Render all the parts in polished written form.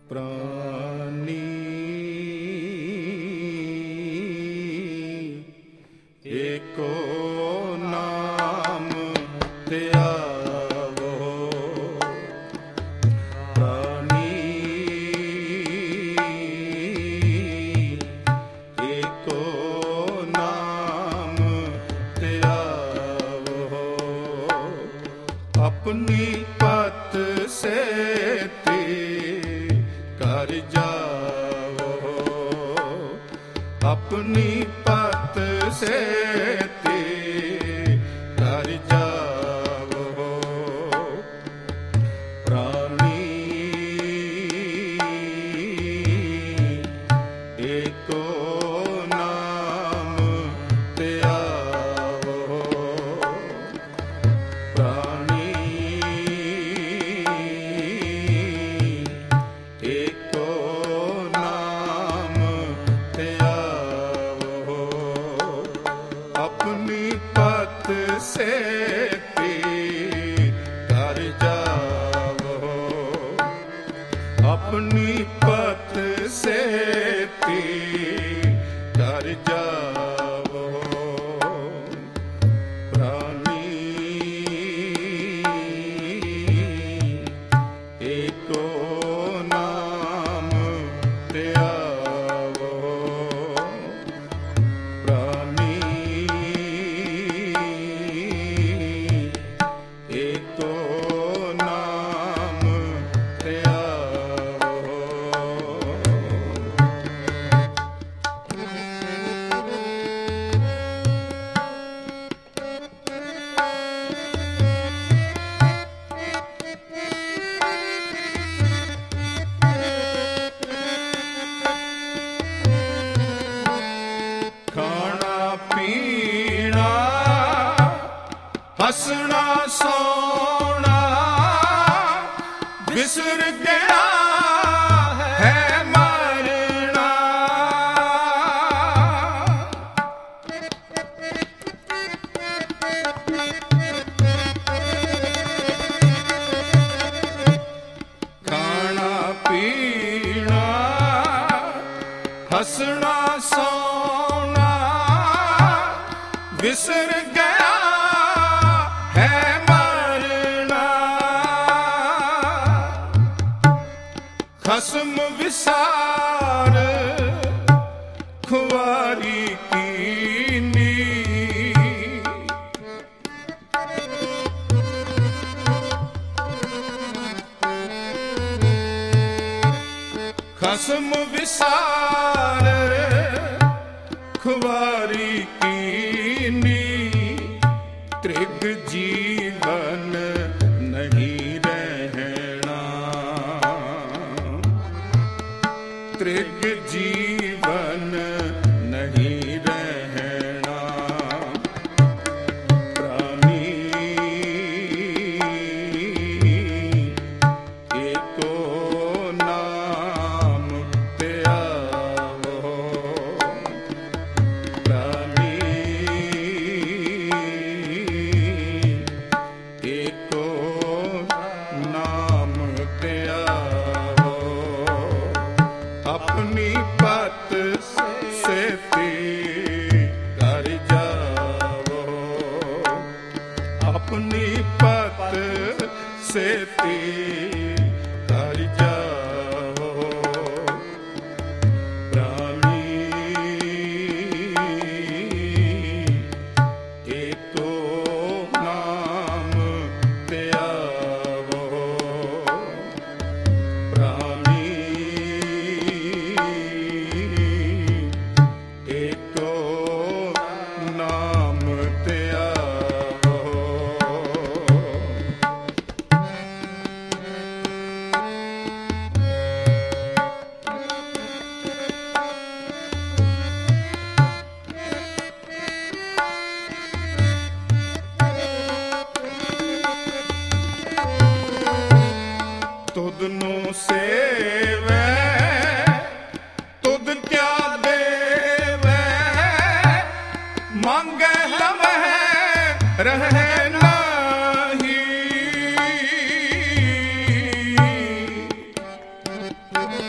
ਪ੍ਰਾਨੀ ਏਕੋ ਨਾਮ ਧਿਆਵੋ। ਪ੍ਰਾਨੀ ਏਕੋ ਨਾਮ ਧਿਆਵੋ। ਆਪਣੀ ਪਤ ਸੇਤੀ ਕਰ ਜਾਵੋ। ਆਪਣੀ ਪਤ ਸੇਤੀ ਕਰ ਜਾਵੋ। ਪ੍ਰਾਨੀ ਏਕੋ ਨਾਮ ਧਿਆਵੋ। ਪ੍ਰਾਨੀ ਏਕੋ ਨਾਮ ਧਿਆਵੋ। ਆਪਣੀ ਪਤ ਸੇਤੀ ਕਰ ਜਾਵੋ। ਆਪਣੀ ਪਤ ਸੇਤੀ ਕਰ ਜਾਵੋ। ਪ੍ਰਾਨੀ ਏਕੋ ਨਾਮ ਧਿਆਵੋ। ਪ੍ਰਾਨੀ ਏਕੋ ਨਾਮ ਧਿਆਵੋ। ਖਾਣਾ ਪੀਣਾ ਹੱਸਣਾ ਸੋਣਾ ਵਿਸਰ ਗਿਆ ਹੈ ਮਰਨਾ। ਖਾਣਾ ਪੀਣਾ ਹੱਸਣਾ ਸੋਣਾ ਵਿਸਰ ਗਿਆ ਹੈ ਮਰਨਾ। ਖਸਮ ਵਿਸਾਰ ਖੁਆਰੀ ਕੀਨੀ। ਖਸਮ ਵਿਸਾਰ ਖੁਆਰੀ ਕੀਨੀ। ਤ੍ਰਿਗ ਜੀਵਨ ਨਹੀਂ ਰਹਿਣਾ। ਤ੍ਰਿਗ ਜੀਵਨ ਨਹੀਂ ਰਹਿਣਾ। ਪ੍ਰਾਨੀ ਏਕੋ ਨਾਮ ਧਿਆਵੋ। ਪ੍ਰਾਨੀ ਏਕੋ ਨਾਮ ਧਿਆਵੋ। ਆਪਣੀ ਪਤ ਸੇਤੀ ਕਰ ਜਾਵੋ। ਆਪਣੀ ਪਤ ਸੇਤੀ ਕਰ ਜਾਵੋ। ਪ੍ਰਾਨੀ ਏਕੋ ਨਾਮ ਧਿਆਵੋ। ਪ੍ਰਾਨੀ ਏਕੋ ਨਾਮ ਧਿਆਵੋ। ਤੁਧ ਨੂੰ ਸੇਵੈ ਤੁਧ ਕਿਆ ਦੇਵੈ। ਮੰਗੈ ਲਵਹਿ ਰਹਿ ਨਾਹੀ।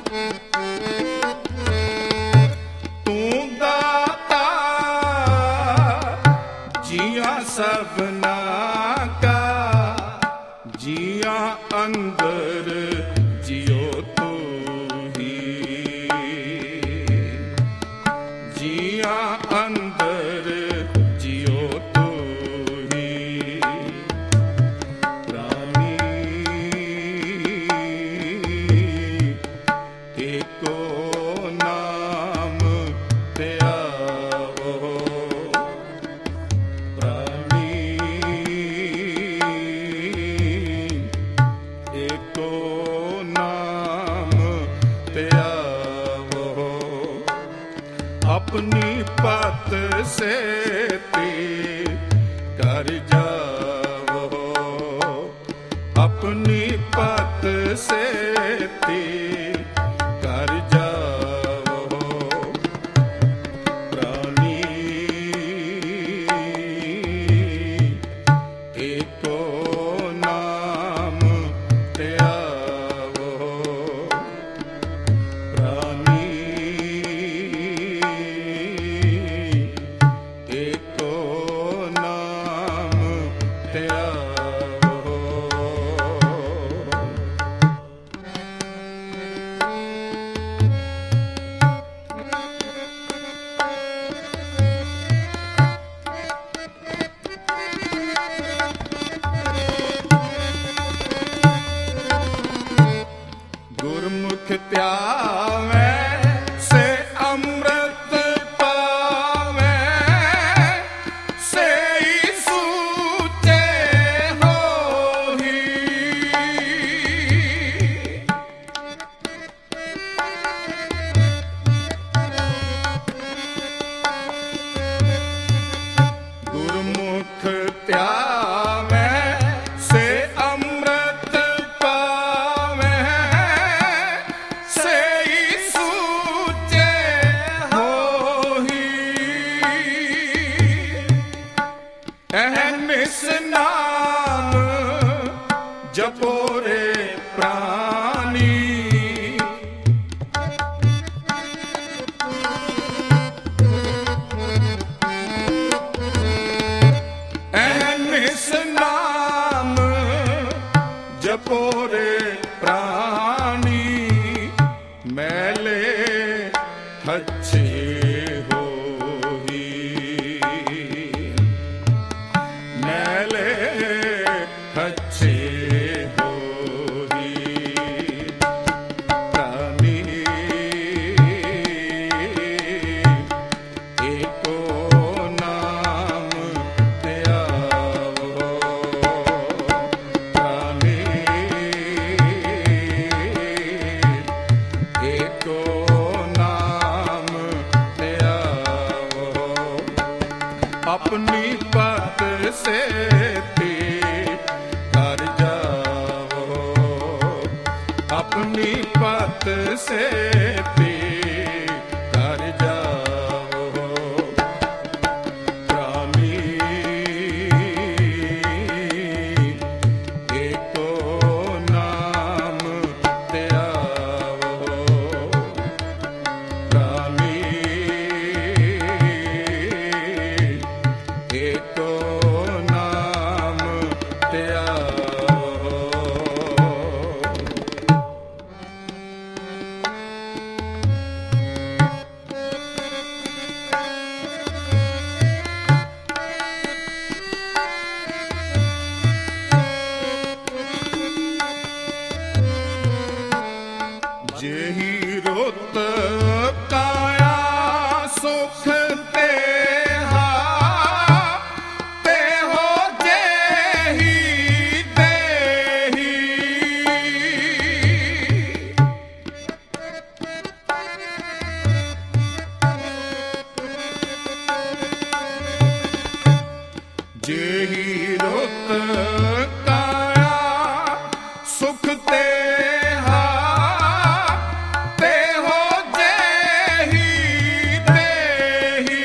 ਤੂੰ ਦਾਤਾ ਜੀਆਂ ਸਭਨਾ ਕਾ, ਜੀਆਂ ਅੰਦਰ ਜਿਉ ਤੂੰ ਹੀ, ਜੀਆਂ ਅੰਦਰ ਜਿਉ ਤੂੰ ਹੀ। ਪ੍ਰਾਨੀ ਏਕੋ ਨਾਮ ਧਿਆਵੋ, ਪ੍ਰਾਨੀ ਏਕੋ ਨਾਮ ਧਿਆਵੋ। ਆਪਣੀ ਪਤ ਸੇਤੀ ਕਰ ਜਾਵੋ, ਆਪਣੀ ਪਤ ਸੇਤੀ ਕਰ ਜਾਵੋ। ਪ੍ਰਾਨੀ ਏਕੋ ਨਾਮ ਧਿਆਵੋ, ਪ੍ਰਾਨੀ ਏਕੋ ਨਾਮ ਧਿਆਵੋ। ਗੁਰਮੁਖ ਧਿਆਵੈ ਸੇ ਅੰਮ੍ਰਿਤ ਪਾਵੈ, ਸੇਈ ਸੂਚੇ ਹੋਈ। ਗੁਰਮੁਖ ਧਿਆਵੈ ਸੇ ਅੰਮ੍ਰਿਤ ਪਾਵੈ, ਸੇਈ ਸੂਚੇ ਹੋਈ। ਅਹਨਿਸ ਨਾਮ ਜਪੋ ਰੇ ਪ੍ਰਾਨੀ, ਅਹਨਿਸ ਨਾਮ ਜਪੋ ਰੇ ਪ੍ਰਾਨੀ। ਮੈਲੇ ਹੱਛੇ ਹੋਈ, ਮੈਲੇ ਹੱਛੇ ਹੋਈ। ਪ੍ਰਾਨੀ ਏਕੋ ਨਾਮ ਧਿਆਵੋ, ਪ੍ਰਾਨੀ ਏਕੋ ਨਾਮ ਧਿਆਵੋ। ਆਪਣੀ ਪਤ ਸੇਤੀ ਕਰ ਜਾਵੋ, ਆਪਣੀ ਪਤ ਸੇਤੀ ਕਰ ਜਾਵੋ। ਪ੍ਰਾਨੀ ਏਕੋ ਨਾਮ ਧਿਆਵੋ, ਪ੍ਰਾਨੀ ਏਕੋ ਨਾਮ ਧਿਆਵੋ। जेहि रुत काया सुख तेहा, तेहो जेहि देहि। जेहि रुत काया सुख तेहा, तेहो जेहि देहि।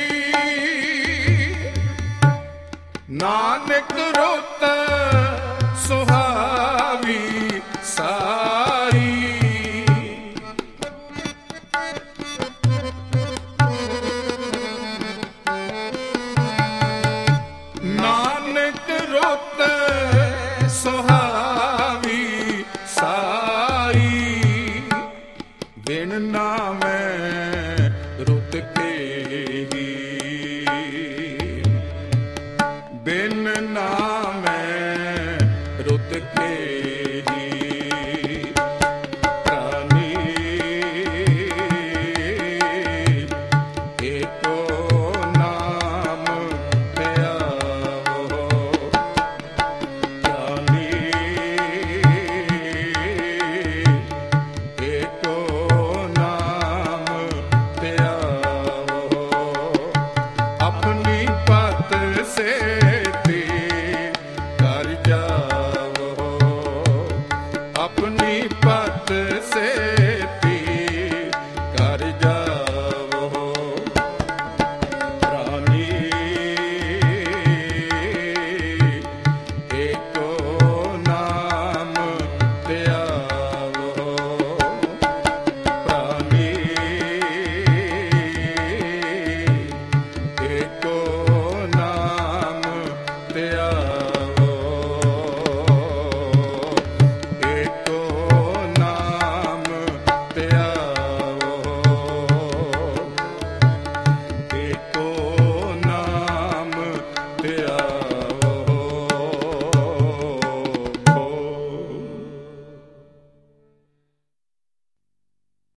नानक रुत सुहावी सारी, ਬਿਨ ਨਾਮੈ ਰੁੱਤ ਕੇ ਹੀ